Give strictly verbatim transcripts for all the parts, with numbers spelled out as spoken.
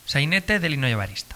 Sainete de Lino y Evarista.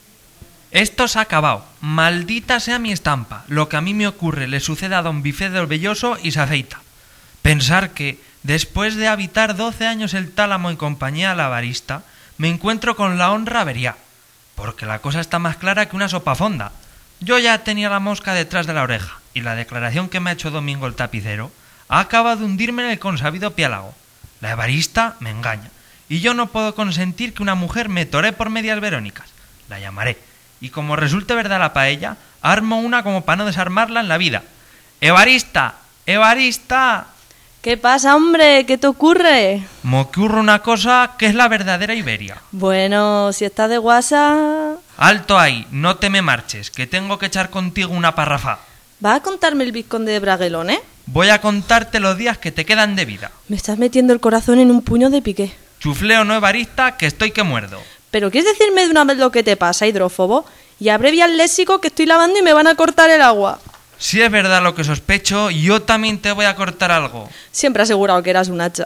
Esto se ha acabado. Maldita sea mi estampa. Lo que a mí me ocurre le sucede a don Bifé del Belloso y se aceita. Pensar que, después de habitar doce años el tálamo en compañía de la Evarista, me encuentro con la honra averiá. Porque la cosa está más clara que una sopa fonda. Yo ya tenía la mosca detrás de la oreja, y la declaración que me ha hecho Domingo el tapicero ha acabado de hundirme en el consabido piélago. La Evarista me engaña, y yo no puedo consentir que una mujer me toree por medias verónicas. La llamaré, y como resulte verdad la paella, armo una como para no desarmarla en la vida. ¡Evarista! ¡Evarista! ¿Qué pasa, hombre? ¿Qué te ocurre? Me ocurre una cosa que es la verdadera Iberia. Bueno, si estás de guasa... Alto ahí, no te me marches, que tengo que echar contigo una parrafa. ¿Vas a contarme el vizconde de Braguelón, eh? Voy a contarte los días que te quedan de vida. Me estás metiendo el corazón en un puño de piqué. Chufleo no Evarista, que estoy que muerdo. ¿Pero quieres decirme de una vez lo que te pasa, hidrófobo? Y abrevia el léxico que estoy lavando y me van a cortar el agua. Si es verdad lo que sospecho, yo también te voy a cortar algo. Siempre he asegurado que eras un hacha.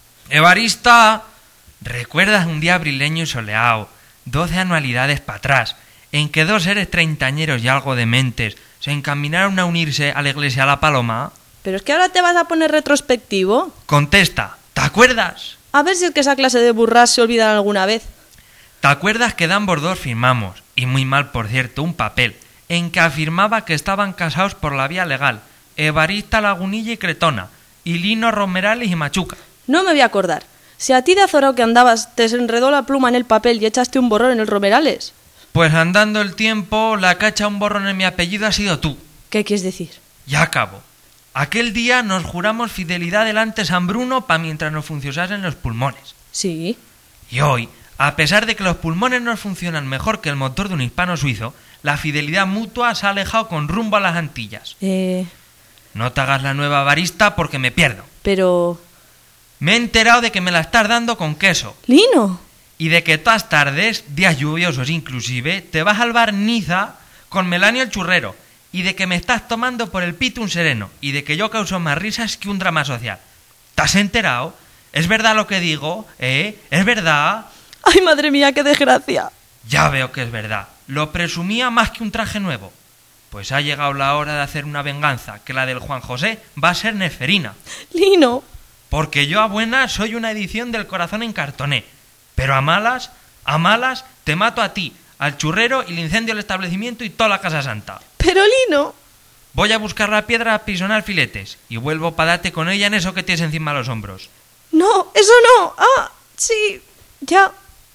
Evarista, ¿recuerdas un día abrileño y soleado, doce anualidades para atrás, en que dos seres treintañeros y algo dementes se encaminaron a unirse a la iglesia La Paloma? ¿Pero es que ahora te vas a poner retrospectivo? Contesta, ¿te acuerdas? A ver si es que esa clase de burras se olvidan alguna vez. ¿Te acuerdas que ambos dos firmamos, y muy mal por cierto, un papel en que afirmaba que estaban casados por la vía legal, Evarista Lagunilla y Cretona, y Lino Romerales y Machuca? No me voy a acordar. Si a ti de azorao que andabas te desenredó la pluma en el papel y echaste un borrón en el Romerales. Pues andando el tiempo, la que ha echado un borrón en mi apellido ha sido tú. ¿Qué quieres decir? Ya acabo. Aquel día nos juramos fidelidad delante de San Bruno para mientras nos funcionasen los pulmones. Sí. Y hoy, a pesar de que los pulmones nos funcionan mejor que el motor de un hispano suizo, la fidelidad mutua se ha alejado con rumbo a las Antillas. Eh... No te hagas la nueva Evarista porque me pierdo. Pero... Me he enterado de que me la estás dando con queso. ¡Lino! Y de que todas tardes, días lluviosos inclusive, te vas al bar Niza con Melanio el churrero. Y de que me estás tomando por el pito un sereno. Y de que yo causo más risas que un drama social. ¿Te has enterado? ¿Es verdad lo que digo? ¿Eh? ¿Es verdad? ¡Ay, madre mía, qué desgracia! Ya veo que es verdad. Lo presumía más que un traje nuevo. Pues ha llegado la hora de hacer una venganza, que la del Juan José va a ser neferina. ¡Lino! Porque yo a buenas soy una edición del Corazón en cartoné. Pero a malas, a malas, te mato a ti, al churrero y le incendio el establecimiento y toda la Casa Santa. ¡Pero, Lino! Voy a buscar la piedra a aprisionar filetes y vuelvo para darte con ella en eso que tienes encima de los hombros. ¡No! ¡Eso no! ¡Ah! Sí, ya...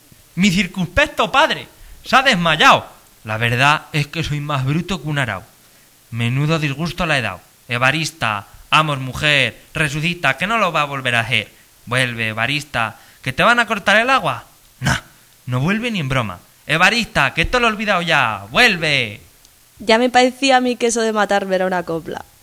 Mi circunspecto padre se ha desmayado. La verdad es que soy más bruto que un arao. Menudo disgusto la he dado. Evarista, amos mujer, resucita, que no lo va a volver a hacer. Vuelve, Evarista, que te van a cortar el agua. Nah, no vuelve ni en broma. Evarista, que te lo he olvidado ya. Vuelve. Ya me parecía a mí que eso de matarme era una copla.